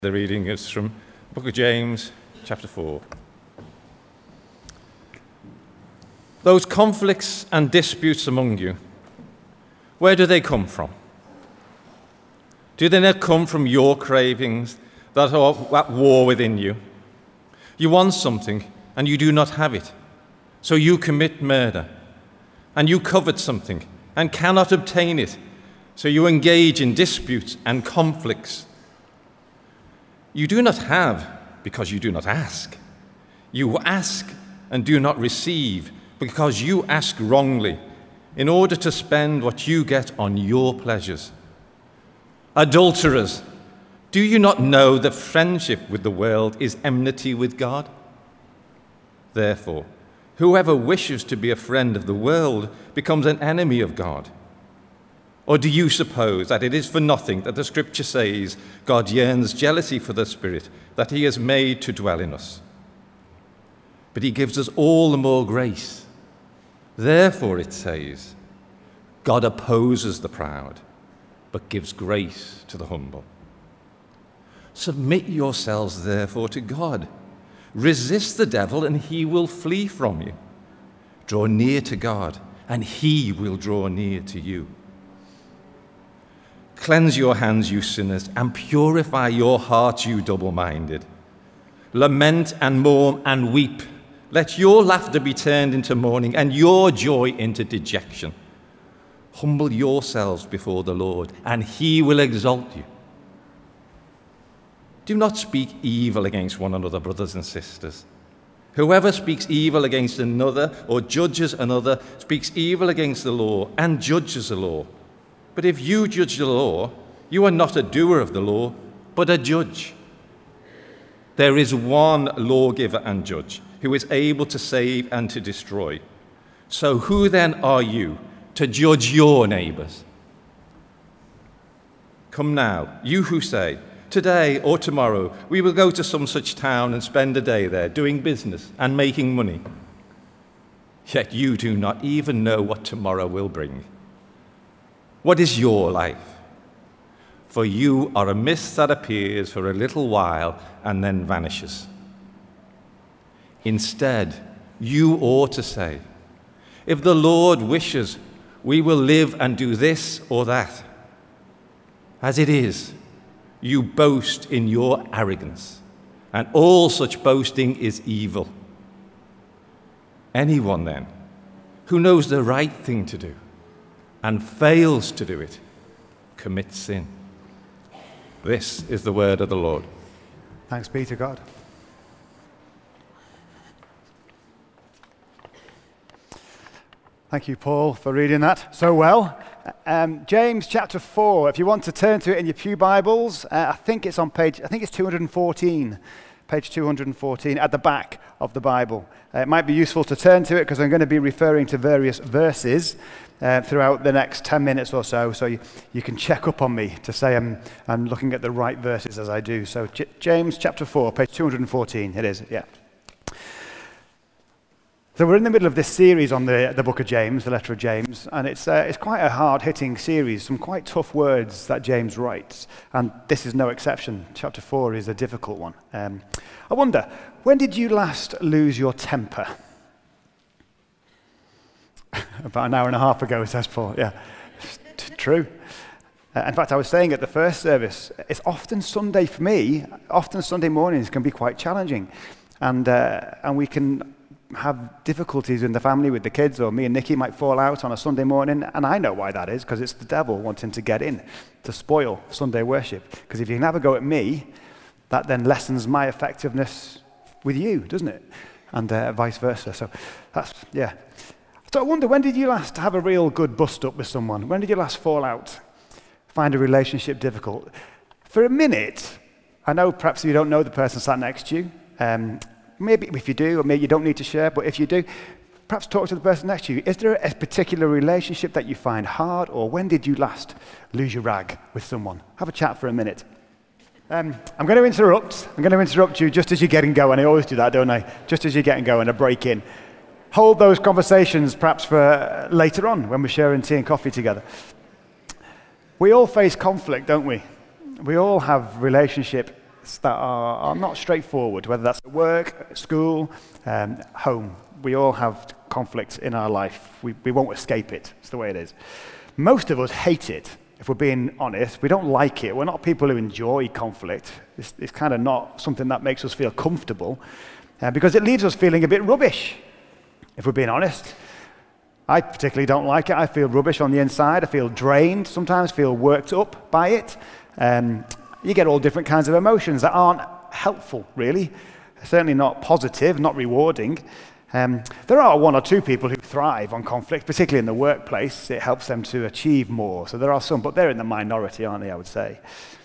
The reading is from the book of James, chapter 4. Those conflicts and disputes among you, where do they come from? Do they not come from your cravings that are at war within you? You want something and you do not have it, so you commit murder. And you covet something and cannot obtain it, so you engage in disputes and conflicts. You do not have because you do not ask. You ask and do not receive because you ask wrongly, in order to spend what you get on your pleasures. Adulterers, do you not know that friendship with the world is enmity with God? Therefore, whoever wishes to be a friend of the world becomes an enemy of God. Or do you suppose that it is for nothing that the Scripture says God yearns jealousy for the Spirit that he has made to dwell in us? But he gives us all the more grace. Therefore, it says, God opposes the proud, but gives grace to the humble. Submit yourselves, therefore, to God. Resist the devil, and he will flee from you. Draw near to God, and he will draw near to you. Cleanse your hands, you sinners, and purify your hearts, you double-minded. Lament and mourn and weep. Let your laughter be turned into mourning and your joy into dejection. Humble yourselves before the Lord, and he will exalt you. Do not speak evil against one another, brothers and sisters. Whoever speaks evil against another or judges another speaks evil against the law and judges the law. But if you judge the law, you are not a doer of the law, but a judge. There is one lawgiver and judge who is able to save and to destroy. So who then are you to judge your neighbors? Come now, you who say, today or tomorrow we will go to some such town and spend a day there doing business and making money. Yet you do not even know what tomorrow will bring. What is your life? For you are a mist that appears for a little while and then vanishes. Instead, you ought to say, if the Lord wishes, we will live and do this or that. As it is, you boast in your arrogance, and all such boasting is evil. Anyone, then, who knows the right thing to do and fails to do it, commits sin. This is the word of the Lord. Thanks be to God. Thank you, Paul, for reading that so well. James chapter 4, if you want to turn to it in your pew Bibles, I think it's 214, page 214 at the back of the Bible. It might be useful to turn to it because I'm going to be referring to various verses throughout the next 10 minutes or so you can check up on me to say I'm looking at the right verses as I do. So James chapter 4, page 214, it is, yeah. So we're in the middle of this series on the book of James, the letter of James, and it's quite a hard-hitting series, some quite tough words that James writes, and this is no exception. Chapter 4 is a difficult one. I wonder, when did you last lose your temper? About an hour and a half ago, says Paul. Yeah, true. In fact, I was saying at the first service, it's often Sunday for me, often Sunday mornings can be quite challenging, and we can have difficulties in the family with the kids, or me and Nikki might fall out on a Sunday morning, and I know why that is, because it's the devil wanting to get in to spoil Sunday worship. Because if you can have a go at me, that then lessens my effectiveness with you, doesn't it? And vice versa. So that's, yeah. So I wonder, when did you last have a real good bust-up with someone? When did you last fall out? Find a relationship difficult? For a minute, I know perhaps you don't know the person sat next to you. Maybe if you do, or maybe you don't need to share, but if you do, perhaps talk to the person next to you. Is there a particular relationship that you find hard, or when did you last lose your rag with someone? Have a chat for a minute. I'm going to interrupt you just as you're getting going. I always do that, don't I? Just as you're getting going, I break in. Hold those conversations perhaps for later on when we're sharing tea and coffee together. We all face conflict, don't we? We all have relationship conflicts that are not straightforward, whether that's at work, at school, home. We all have conflicts in our life. We won't escape it. It's the way it is. Most of us hate it, if we're being honest. We don't like it. We're not people who enjoy conflict. It's kind of not something that makes us feel comfortable because it leaves us feeling a bit rubbish, if we're being honest. I particularly don't like it. I feel rubbish on the inside. I feel drained, sometimes feel worked up by it. You get all different kinds of emotions that aren't helpful, really. Certainly not positive, not rewarding. There are one or two people who thrive on conflict, particularly in the workplace. It helps them to achieve more. So there are some, but they're in the minority, aren't they, I would say.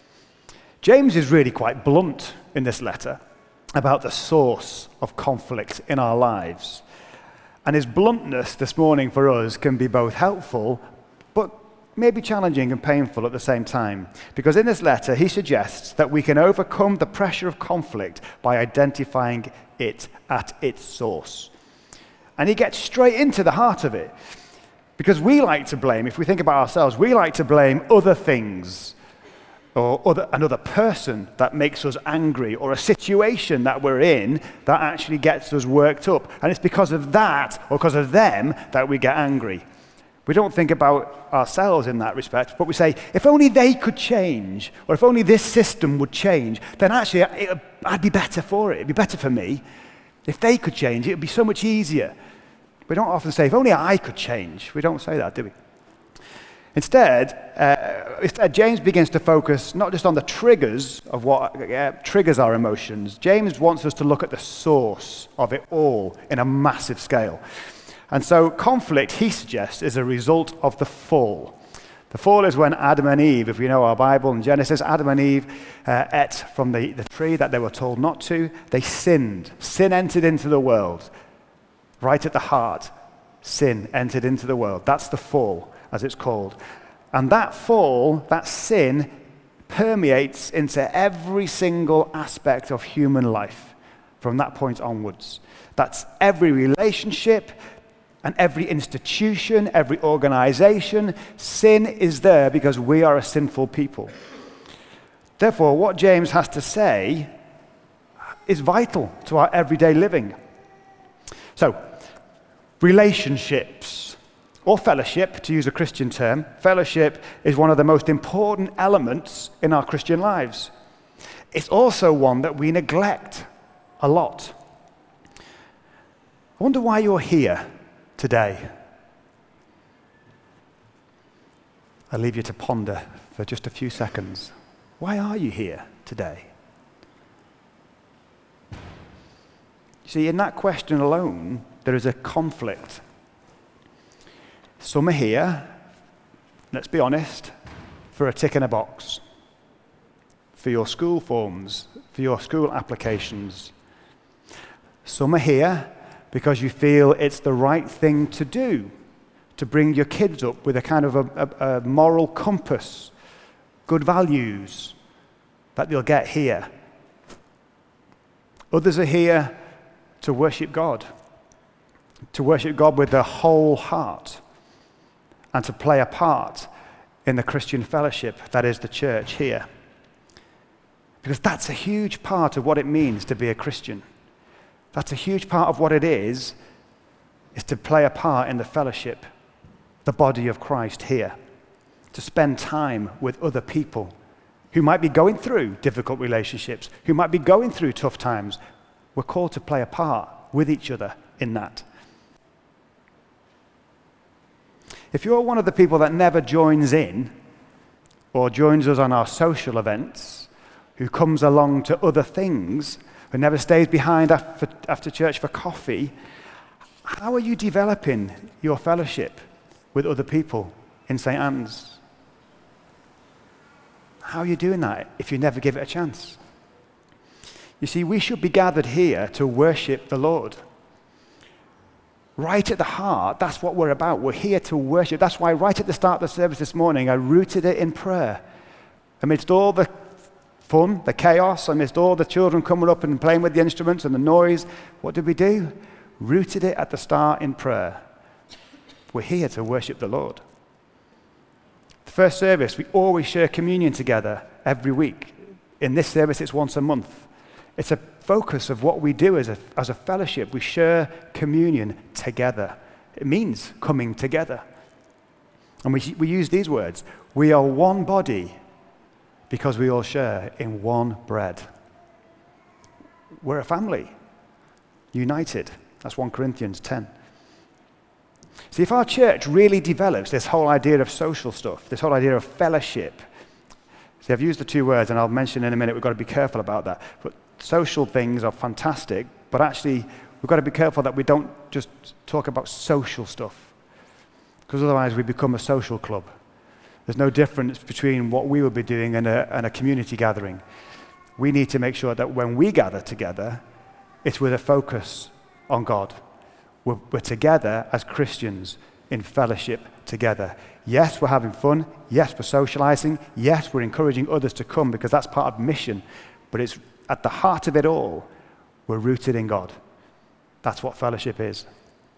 James is really quite blunt in this letter about the source of conflict in our lives. And his bluntness this morning for us can be both helpful, but maybe challenging and painful at the same time. Because in this letter, he suggests that we can overcome the pressure of conflict by identifying it at its source. And he gets straight into the heart of it. Because we like to blame, if we think about ourselves, we like to blame other things or another person that makes us angry, or a situation that we're in that actually gets us worked up. And it's because of that, or because of them, that we get angry. We don't think about ourselves in that respect, but we say, if only they could change, or if only this system would change, then actually I'd be better for it. It'd be better for me. If they could change, it would be so much easier. We don't often say, if only I could change. We don't say that, do we? Instead, James begins to focus not just on the triggers of what triggers our emotions. James wants us to look at the source of it all in a massive scale. And so conflict, he suggests, is a result of the fall. The fall is when Adam and Eve, if we know our Bible in Genesis, Adam and Eve ate from the tree that they were told not to. They sinned. Sin entered into the world. Right at the heart, sin entered into the world. That's the fall, as it's called. And that fall, that sin, permeates into every single aspect of human life from that point onwards. That's every relationship and every institution, every organization. Sin is there because we are a sinful people. Therefore, what James has to say is vital to our everyday living. So, relationships, or fellowship, to use a Christian term, fellowship is one of the most important elements in our Christian lives. It's also one that we neglect a lot. I wonder why you're here today. I'll leave you to ponder for just a few seconds. Why are you here today? You see, in that question alone, there is a conflict. Some are here, let's be honest, for a tick in a box, for your school forms, for your school applications. Some are here because you feel it's the right thing to do, to bring your kids up with a kind of a moral compass, good values that they'll get here. Others are here to worship God with their whole heart, and to play a part in the Christian fellowship that is the church here. Because that's a huge part of what it means to be a Christian. That's a huge part of what it is to play a part in the fellowship, the body of Christ here, to spend time with other people who might be going through difficult relationships, who might be going through tough times. We're called to play a part with each other in that. If you're one of the people that never joins in or joins us on our social events, who comes along to other things, who never stays behind after church for coffee, how are you developing your fellowship with other people in St. Anne's? How are you doing that if you never give it a chance? You see, we should be gathered here to worship the Lord. Right at the heart, that's what we're about. We're here to worship. That's why right at the start of the service this morning, I rooted it in prayer. Amidst all the fun, the chaos, amidst all the children coming up and playing with the instruments and the noise, what did we do? Rooted it at the start in prayer. We're here to worship the Lord. The first service, we always share communion together every week. In this service, it's once a month. It's a focus of what we do as a fellowship. We share communion together. It means coming together. And we use these words. We are one body because we all share in one bread. We're a family, united. That's 1 Corinthians 10. See, if our church really develops this whole idea of social stuff, this whole idea of fellowship, see, I've used the two words, and I'll mention in a minute, we've got to be careful about that. But social things are fantastic, but actually, we've got to be careful that we don't just talk about social stuff, because otherwise we become a social club. There's no difference between what we will be doing and a community gathering. We need to make sure that when we gather together, it's with a focus on God. We're together as Christians in fellowship together. Yes, we're having fun. Yes, we're socializing. Yes, we're encouraging others to come because that's part of mission. But it's at the heart of it all, we're rooted in God. That's what fellowship is.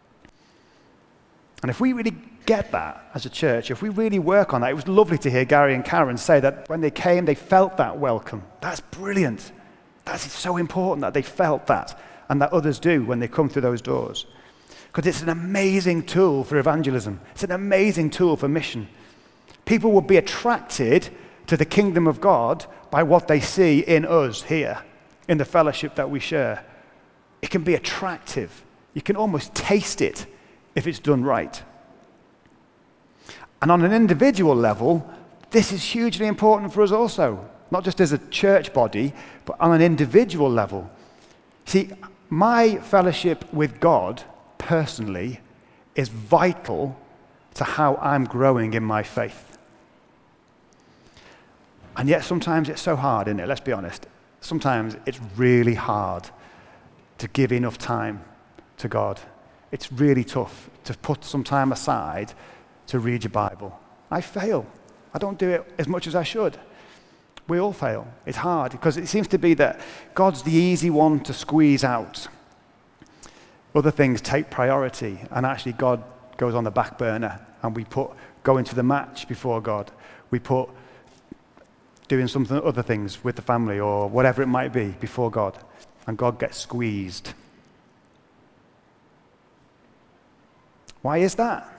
And if we really get that as a church, if we really work on that, it was lovely to hear Gary and Karen say that when they came, they felt that welcome. That's brilliant. That's so important that they felt that and that others do when they come through those doors. Because it's an amazing tool for evangelism. It's an amazing tool for mission. People will be attracted to the kingdom of God by what they see in us here, in the fellowship that we share. It can be attractive. You can almost taste it if it's done right. And on an individual level, this is hugely important for us also, not just as a church body, but on an individual level. See, my fellowship with God personally is vital to how I'm growing in my faith. And yet sometimes it's so hard, isn't it? Let's be honest. Sometimes it's really hard to give enough time to God. It's really tough to put some time aside to read your Bible. I fail. I don't do it as much as I should. We all fail. It's hard because it seems to be that God's the easy one to squeeze out. Other things take priority, and actually God goes on the back burner, and we put going to the match before God. We put doing other things with the family or whatever it might be before God, and God gets squeezed. Why is that?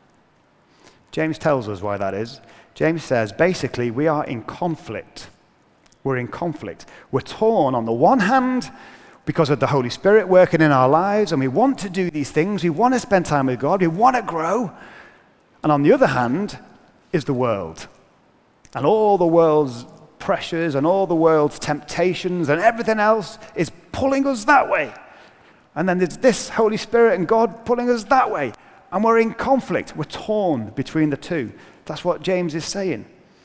James tells us why that is. James says, basically, we are in conflict. We're in conflict. We're torn on the one hand because of the Holy Spirit working in our lives, and we want to do these things. We want to spend time with God. We want to grow. And on the other hand is the world. And all the world's pressures and all the world's temptations and everything else is pulling us that way. And then there's this Holy Spirit and God pulling us that way. And we're in conflict. We're torn between the two. That's what James is saying.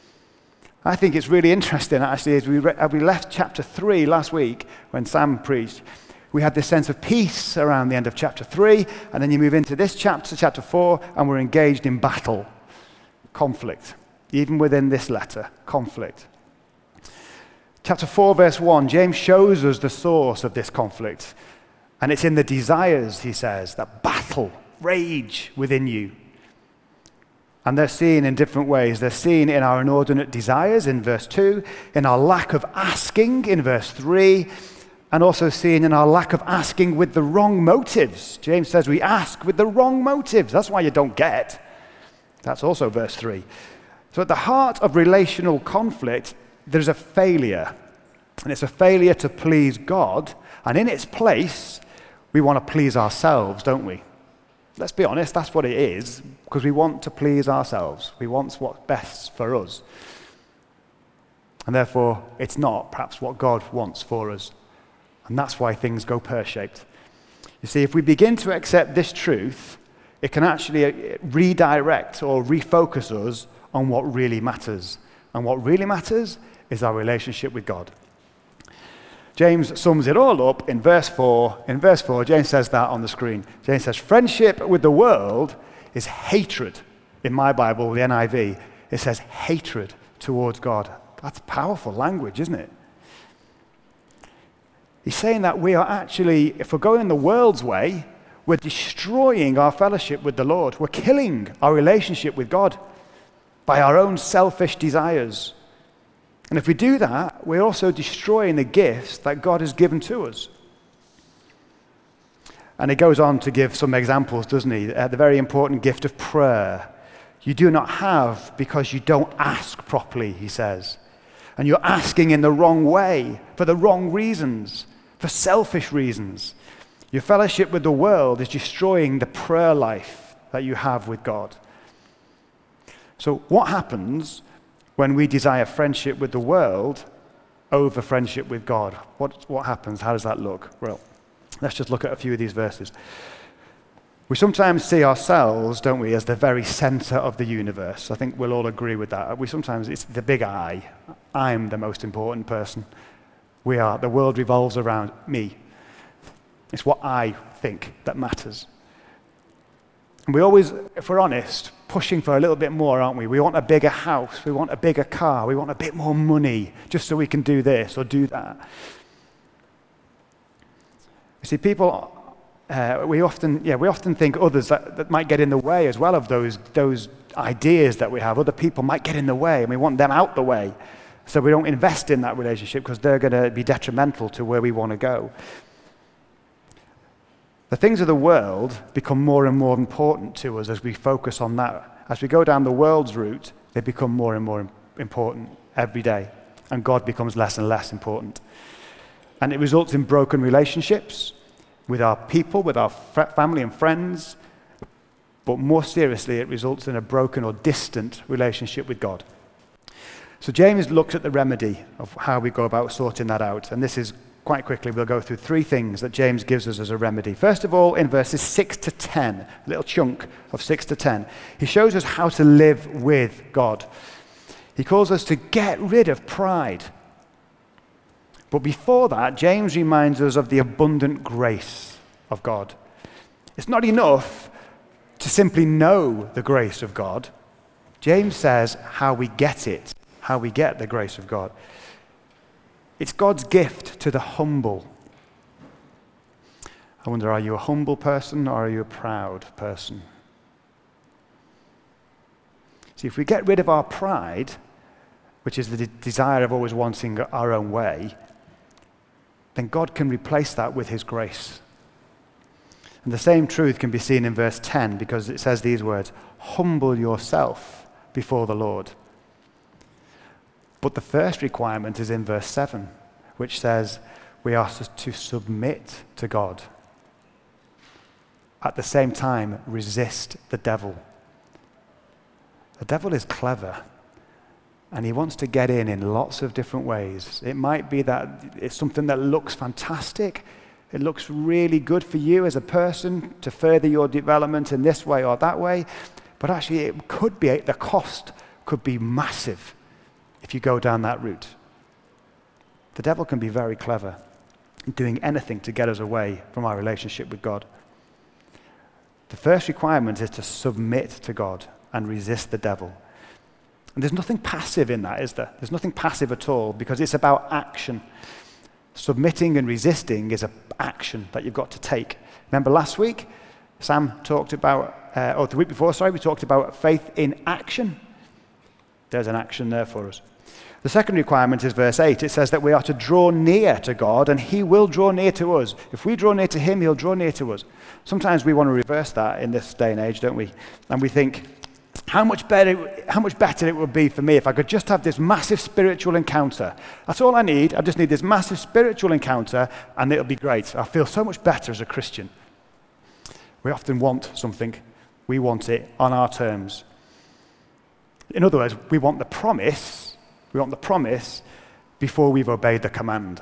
I think it's really interesting, actually, as we left chapter 3 last week when Sam preached, we had this sense of peace around the end of chapter 3, and then you move into this chapter 4, and we're engaged in battle, conflict. Even within this letter, conflict. Chapter 4, verse 1, James shows us the source of this conflict. And it's in the desires, he says, that battle, rage within you. And they're seen in different ways. They're seen in our inordinate desires in verse 2, in our lack of asking in verse 3, and also seen in our lack of asking with the wrong motives. James says we ask with the wrong motives. That's why you don't get. That's also verse 3. So at the heart of relational conflict, there's a failure. And it's a failure to please God. And in its place, we want to please ourselves, don't we? Let's be honest, that's what it is, because we want to please ourselves. We want what's best for us. And therefore, it's not perhaps what God wants for us. And that's why things go pear-shaped. You see, if we begin to accept this truth, it can actually redirect or refocus us on what really matters. And what really matters is our relationship with God. James sums it all up in verse 4. In verse 4, James says that on the screen. James says, friendship with the world is hatred. In my Bible, the NIV, it says hatred towards God. That's powerful language, isn't it? He's saying that we are actually, if we're going the world's way, we're destroying our fellowship with the Lord. We're killing our relationship with God by our own selfish desires. And if we do that, we're also destroying the gifts that God has given to us. And he goes on to give some examples, doesn't he? The very important gift of prayer. You do not have because you don't ask properly, he says. And you're asking in the wrong way, for the wrong reasons, for selfish reasons. Your fellowship with the world is destroying the prayer life that you have with God. So what happens when we desire friendship with the world over friendship with God? What happens? How does that look? Well, let's just look at a few of these verses. We sometimes see ourselves, don't we, as the very center of the universe. I think we'll all agree with that. It's the big I. I'm the most important person. The world revolves around me. It's what I think that matters. And we always, if we're honest, pushing for a little bit more, aren't we? We want a bigger house, we want a bigger car, we want a bit more money, just so we can do this or do that. You see, people, we often think others that might get in the way as well of those ideas that we have. Other people might get in the way, and we want them out the way. So we don't invest in that relationship because they're going to be detrimental to where we want to go. The things of the world become more and more important to us as we focus on that. As we go down the world's route, they become more and more important every day, and God becomes less and less important. And it results in broken relationships with our people, with our family and friends, but more seriously, it results in a broken or distant relationship with God. So James looks at the remedy of how we go about sorting that out, and this is quite quickly, we'll go through three things that James gives us as a remedy. First of all, in verses 6 to 10, a little chunk of 6 to 10, he shows us how to live with God. He calls us to get rid of pride. But before that, James reminds us of the abundant grace of God. It's not enough to simply know the grace of God. James says how we get it, how we get the grace of God. It's God's gift to the humble. I wonder, are you a humble person or are you a proud person? See, if we get rid of our pride, which is the desire of always wanting our own way, then God can replace that with his grace. And the same truth can be seen in verse 10 because it says these words, humble yourself before the Lord. But the first requirement is in verse 7, which says we are to submit to God. At the same time, resist the devil. The devil is clever, and he wants to get in lots of different ways. It might be that it's something that looks fantastic. It looks really good for you as a person to further your development in this way or that way, but actually it could be, the cost could be massive if you go down that route. The devil can be very clever in doing anything to get us away from our relationship with God. The first requirement is to submit to God and resist the devil. And there's nothing passive in that, is there? There's nothing passive at all because it's about action. Submitting and resisting is an action that you've got to take. Remember last week, Sam talked about, the week before, we talked about faith in action. There's an action there for us. The second requirement is verse 8. It says that we are to draw near to God and he will draw near to us. If we draw near to him, he'll draw near to us. Sometimes we want to reverse that in this day and age, don't we? And we think, how much better it would be for me if I could just have this massive spiritual encounter. That's all I need. I just need this massive spiritual encounter and it'll be great. I'll feel so much better as a Christian. We often want something. We want it on our terms. In other words, we want the promise before we've obeyed the command.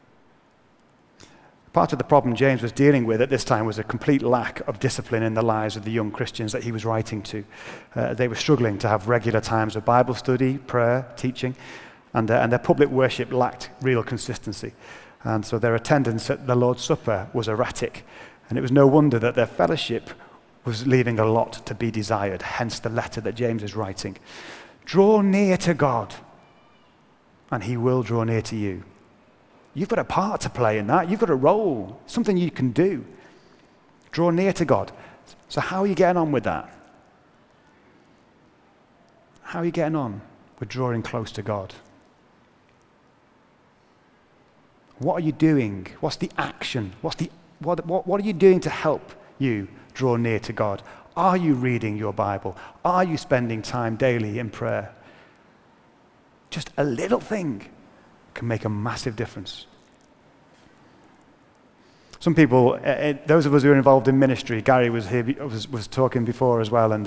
Part of the problem James was dealing with at this time was a complete lack of discipline in the lives of the young Christians that he was writing to. They were struggling to have regular times of Bible study, prayer, teaching, and their public worship lacked real consistency. And so their attendance at the Lord's Supper was erratic. And it was no wonder that their fellowship was leaving a lot to be desired, hence the letter that James is writing. Draw near to God, and he will draw near to you. You've got a part to play in that. You've got a role, something you can do. Draw near to God. So how are you getting on with that? How are you getting on with drawing close to God? What are you doing? What's the action? What are you doing to help you draw near to God? Are you reading your Bible? Are you spending time daily in prayer? Just a little thing can make a massive difference. Some people, those of us who are involved in ministry, Gary was here, was talking before as well,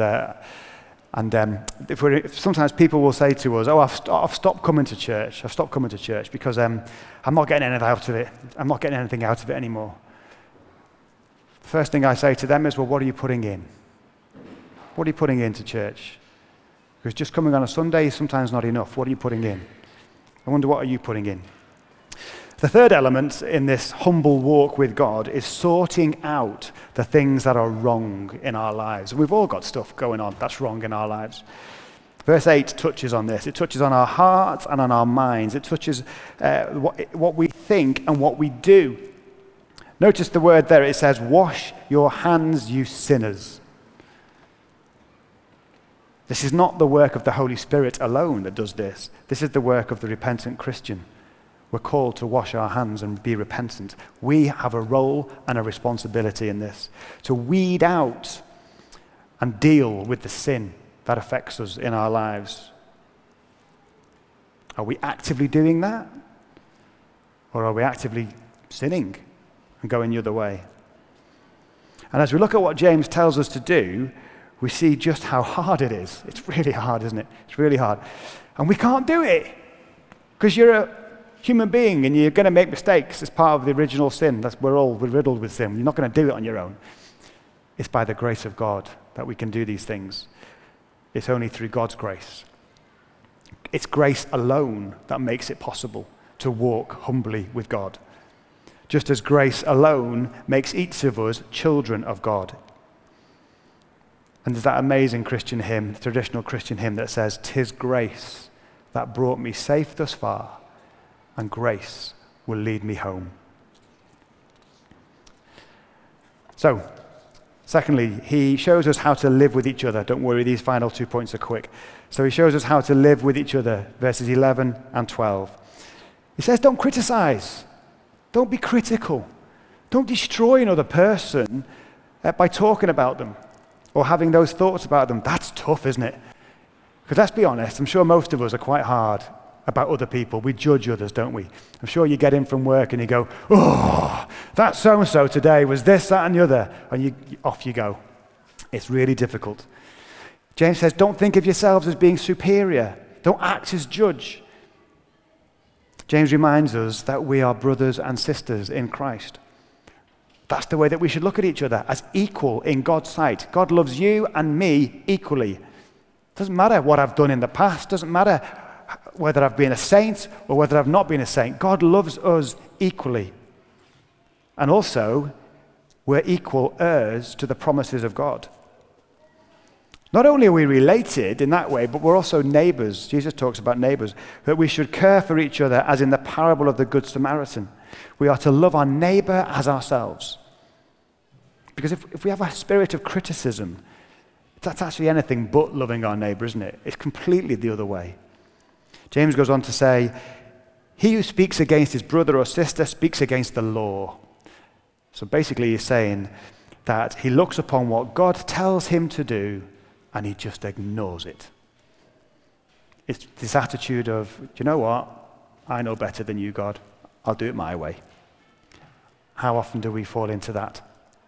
sometimes people will say to us, "Oh, I've stopped coming to church. I've stopped coming to church because I'm not getting anything out of it. I'm not getting anything out of it anymore." First thing I say to them is, "Well, what are you putting in? What are you putting into church? Because just coming on a Sunday is sometimes not enough. What are you putting in? I wonder, what are you putting in?" The third element in this humble walk with God is sorting out the things that are wrong in our lives. We've all got stuff going on that's wrong in our lives. Verse 8 touches on this. It touches on our hearts and on our minds. It touches what we think and what we do. Notice the word there. It says, "Wash your hands, you sinners." This is not the work of the Holy Spirit alone that does this. This is the work of the repentant Christian. We're called to wash our hands and be repentant. We have a role and a responsibility in this, to weed out and deal with the sin that affects us in our lives. Are we actively doing that? Or are we actively sinning and going the other way? And as we look at what James tells us to do, we see just how hard it is. It's really hard, isn't it? It's really hard. And we can't do it because you're a human being and you're going to make mistakes. It's part of the original sin. We're riddled with sin. You're not going to do it on your own. It's by the grace of God that we can do these things. It's only through God's grace. It's grace alone that makes it possible to walk humbly with God. Just as grace alone makes each of us children of God. And there's that amazing Christian hymn, traditional Christian hymn that says, "'Tis grace that brought me safe thus far, and grace will lead me home." So, secondly, he shows us how to live with each other. Don't worry, these final 2 points are quick. So he shows us how to live with each other, verses 11 and 12. He says, don't criticize. Don't be critical. Don't destroy another person by talking about them or having those thoughts about them. That's tough, isn't it? Because let's be honest, I'm sure most of us are quite hard about other people. We judge others, don't we? I'm sure you get in from work and you go, "Oh, that so-and-so today was this, that, and the other," and off you go. It's really difficult. James says, don't think of yourselves as being superior. Don't act as judge. James reminds us that we are brothers and sisters in Christ. That's the way that we should look at each other, as equal in God's sight. God loves you and me equally. Doesn't matter what I've done in the past. Doesn't matter whether I've been a saint or whether I've not been a saint. God loves us equally. And also, we're equal heirs to the promises of God. Not only are we related in that way, but we're also neighbors. Jesus talks about neighbors, that we should care for each other, as in the parable of the Good Samaritan. We are to love our neighbor as ourselves. Because if we have a spirit of criticism, that's actually anything but loving our neighbor, isn't it? It's completely the other way. James goes on to say, he who speaks against his brother or sister speaks against the law. So basically he's saying that he looks upon what God tells him to do and he just ignores it. It's this attitude of, do you know what? I know better than you, God. I'll do it my way. How often do we fall into that?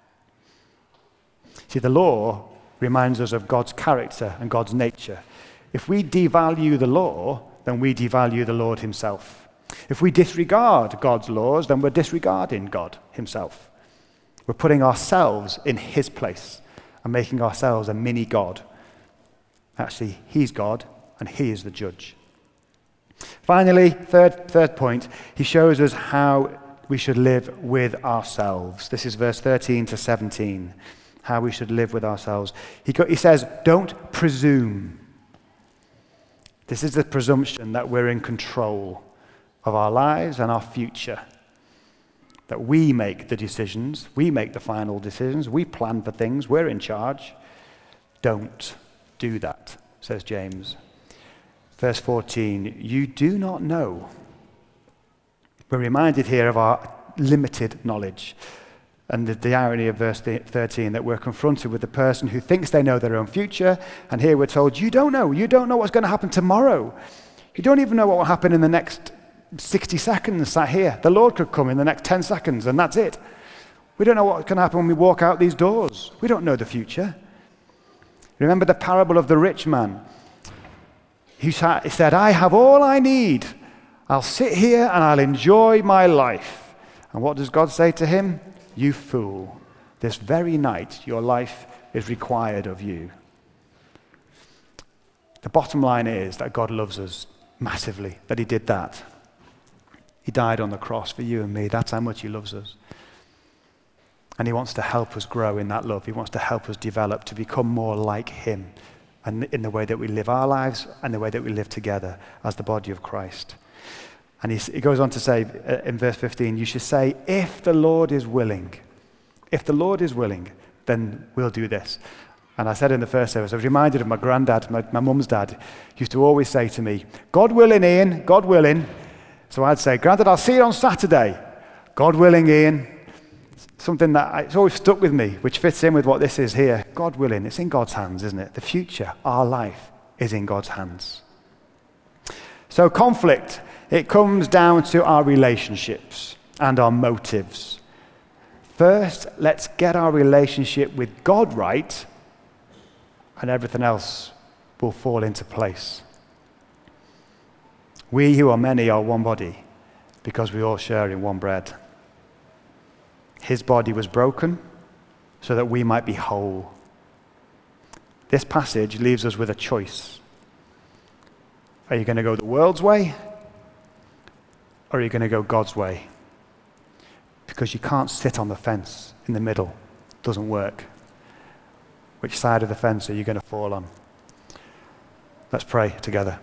See, the law reminds us of God's character and God's nature. If we devalue the law, then we devalue the Lord himself. If we disregard God's laws, then we're disregarding God himself. We're putting ourselves in his place and making ourselves a mini God. Actually, he's God and he is the judge. Finally, third point, he shows us how we should live with ourselves. This is verse 13 to 17, how we should live with ourselves. He says, don't presume. This is the presumption that we're in control of our lives and our future. That we make the decisions, we make the final decisions, we plan for things, we're in charge. Don't do that, says James. Verse 14, you do not know. We're reminded here of our limited knowledge. And the irony of verse 13, that we're confronted with the person who thinks they know their own future, and here we're told, you don't know what's going to happen tomorrow. You don't even know what will happen in the next 60 seconds sat here. The Lord could come in the next 10 seconds, and that's it. We don't know what's going to happen when we walk out these doors. We don't know the future. Remember the parable of the rich man. He said, I have all I need. I'll sit here and I'll enjoy my life. And what does God say to him? You fool, this very night your life is required of you. The bottom line is that God loves us massively, that he did that. He died on the cross for you and me. That's how much he loves us. And he wants to help us grow in that love. He wants to help us develop to become more like him, and in the way that we live our lives and the way that we live together as the body of Christ. And he goes on to say in verse 15, you should say, if the Lord is willing, then we'll do this. And I said in the first service, I was reminded of my granddad, my mum's dad, used to always say to me, God willing, Ian, God willing. So I'd say, Granddad, I'll see you on Saturday. God willing, Ian. Something that it's always stuck with me, which fits in with what this is here. God willing, it's in God's hands, isn't it? The future, our life, is in God's hands. So conflict, it comes down to our relationships and our motives. First, let's get our relationship with God right, and everything else will fall into place. We who are many are one body, because we all share in one bread. His body was broken so that we might be whole. This passage leaves us with a choice. Are you going to go the world's way, or are you going to go God's way? Because you can't sit on the fence in the middle. It doesn't work. Which side of the fence are you going to fall on? Let's pray together.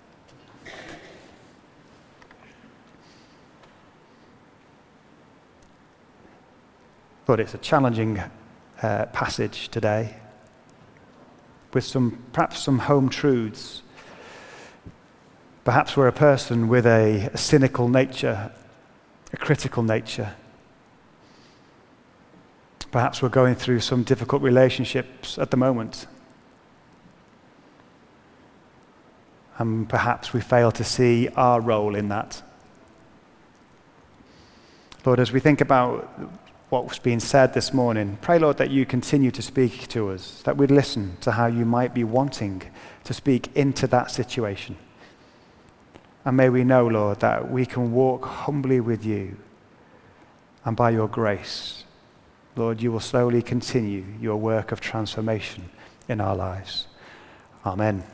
But it's a challenging passage today, with perhaps some home truths. Perhaps we're a person with a cynical nature, a critical nature. Perhaps we're going through some difficult relationships at the moment. And perhaps we fail to see our role in that. Lord, as we think about what's been said this morning, pray, Lord, that you continue to speak to us, that we'd listen to how you might be wanting to speak into that situation. And may we know, Lord, that we can walk humbly with you, and by your grace, Lord, you will slowly continue your work of transformation in our lives. Amen.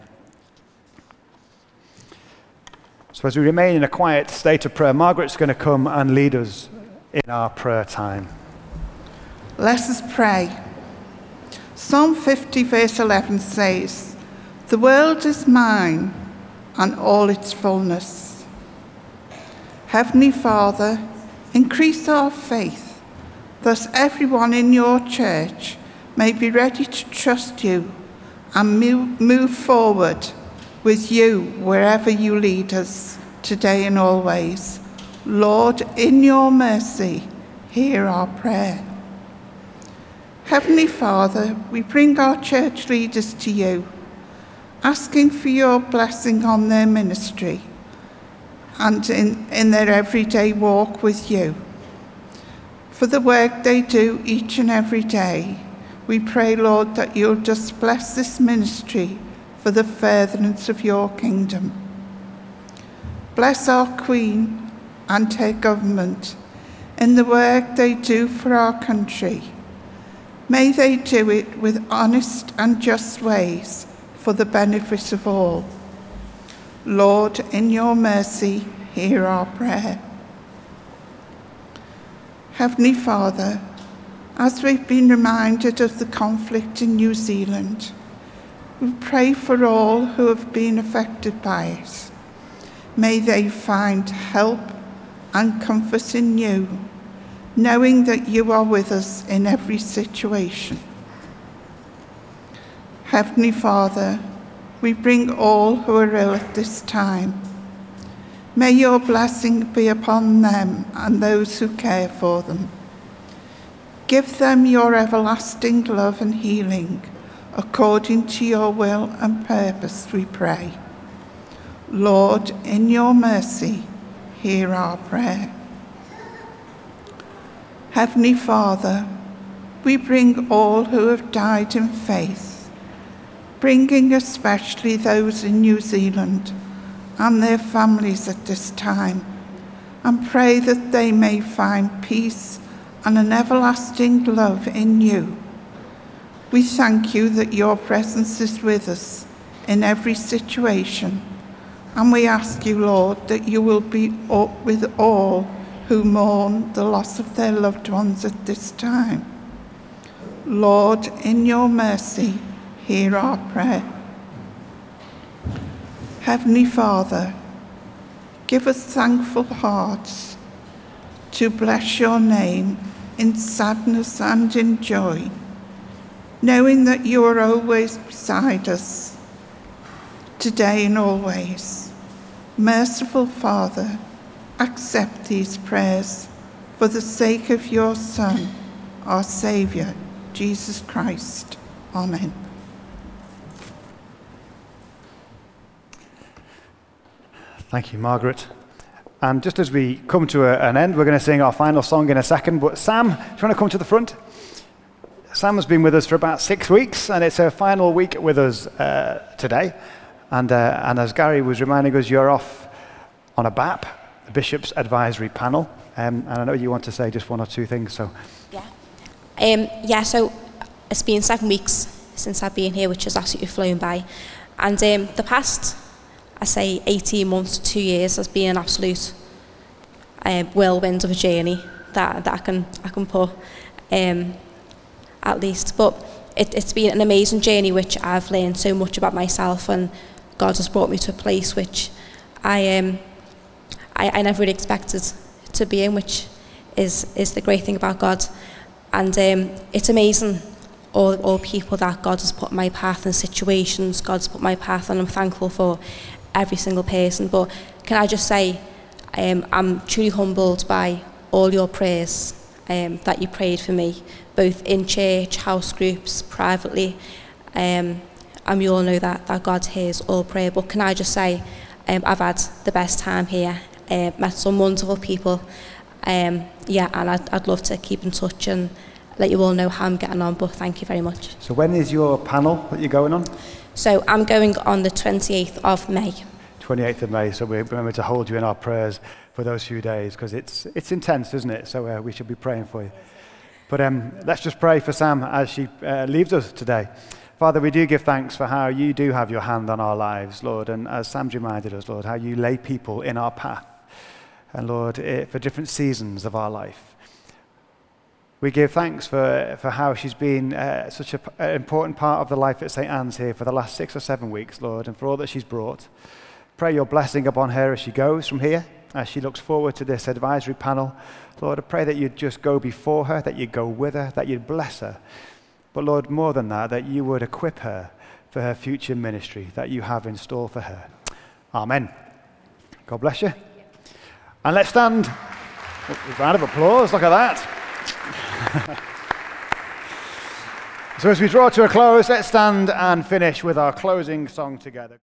So as we remain in a quiet state of prayer, Margaret's going to come and lead us in our prayer time. Let us pray. Psalm 50 verse 11 says, "The world is mine and all its fullness." Heavenly Father, increase our faith, that everyone in your church may be ready to trust you and move forward with you wherever you lead us, today and always. Lord, in your mercy, hear our prayer. Heavenly Father, we bring our church leaders to you, asking for your blessing on their ministry and in their everyday walk with you. For the work they do each and every day, we pray, Lord, that you'll just bless this ministry for the furtherance of your kingdom. Bless our Queen and her government in the work they do for our country. May they do it with honest and just ways for the benefit of all. Lord, in your mercy, hear our prayer. Heavenly Father, as we've been reminded of the conflict in New Zealand, we pray for all who have been affected by it. May they find help and comfort in you, knowing that you are with us in every situation. Heavenly Father, we bring all who are ill at this time. May your blessing be upon them and those who care for them. Give them your everlasting love and healing, according to your will and purpose, we pray. Lord, in your mercy, hear our prayer. Heavenly Father, we bring all who have died in faith, bringing especially those in New Zealand and their families at this time, and pray that they may find peace and an everlasting love in you. We thank you that your presence is with us in every situation, and we ask you, Lord, that you will be up with all who mourn the loss of their loved ones at this time. Lord, in your mercy, hear our prayer. Heavenly Father, give us thankful hearts to bless your name in sadness and in joy, knowing that you are always beside us, today and always. Merciful Father, accept these prayers for the sake of your Son, our Saviour, Jesus Christ. Amen. Thank you, Margaret. And just as we come to an end, we're going to sing our final song in a second. But Sam, do you want to come to the front? Sam has been with us for about 6 weeks, and it's her final week with us today. And as Gary was reminding us, you're off on a BAP, the Bishop's Advisory Panel. And I know you want to say just one or two things. So so it's been 7 weeks since I've been here, which has absolutely flown by. And the past, I say 18 months to 2 years has been an absolute whirlwind of a journey that I can put at least. But it's been an amazing journey, which I've learned so much about myself, and God has brought me to a place which I never really expected to be in, which is the great thing about God. And it's amazing all people that God has put in my path, and situations God's put in my path, and I'm thankful for every single person. But can I just say, I'm truly humbled by all your prayers that you prayed for me, both in church, house groups, privately. And we all know that God hears all prayer. But can I just say, I've had the best time here, met some wonderful people. And I'd love to keep in touch and let you all know how I'm getting on. But thank you very much. So when is your panel that you're going on? So I'm going on the 28th of May. 28th of May, so we remember to hold you in our prayers for those few days, because it's intense, isn't it? So we should be praying for you. But let's just pray for Sam as she leaves us today. Father, we do give thanks for how you do have your hand on our lives, Lord, and as Sam's reminded us, Lord, how you lay people in our path, and Lord, for different seasons of our life. We give thanks for how she's been such an important part of the life at St. Anne's here for the last 6 or 7 weeks, Lord, and for all that she's brought. Pray your blessing upon her as she goes from here, as she looks forward to this advisory panel. Lord, I pray that you'd just go before her, that you'd go with her, that you'd bless her. But Lord, more than that you would equip her for her future ministry that you have in store for her. Amen. God bless you. And let's stand. A round of applause, look at that. So as we draw to a close, let's stand and finish with our closing song together.